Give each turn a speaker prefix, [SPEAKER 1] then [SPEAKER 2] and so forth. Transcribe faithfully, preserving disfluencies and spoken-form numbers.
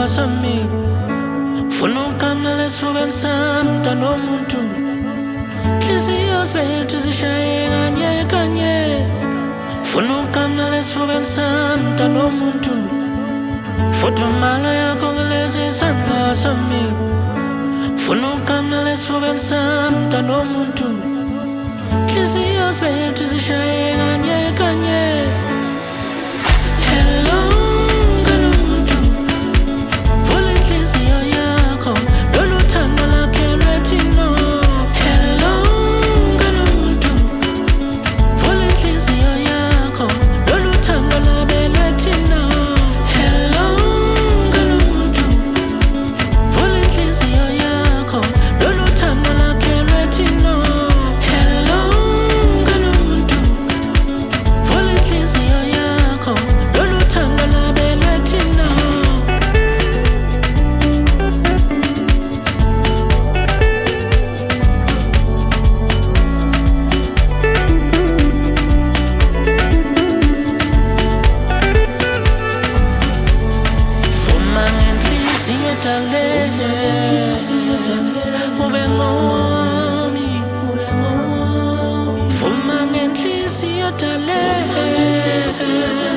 [SPEAKER 1] isandla sami. Funa ukamela esifubeni sami mntanomuntu. Inhliziyo zethu zishaye kanye kanye. Funa ukamela esifubeni sami mntanomuntu. Futhumala yakho kulezi isandla sami. Funa ukamela esifubeni sami mntanomuntu. Inhliziyo zethu zishaye kanye kanye. Hello ngalomuntu, vula inhliziyo yakho, lolu thando lakhe lwethino. Hello ngalomuntu, vula inhliziyo yakho, lolu thando labe lwethino. Hello ngalomuntu, vula inhliziyo yakho, lolu thando lakhe lwethino. Hello ngalomuntu, vula inhliziyo yakho, lolu thando labe lwethino. Vuma ngenhliziyo dale, ube ngomi, ube ngomi. Vuma ngenhliziyo dale.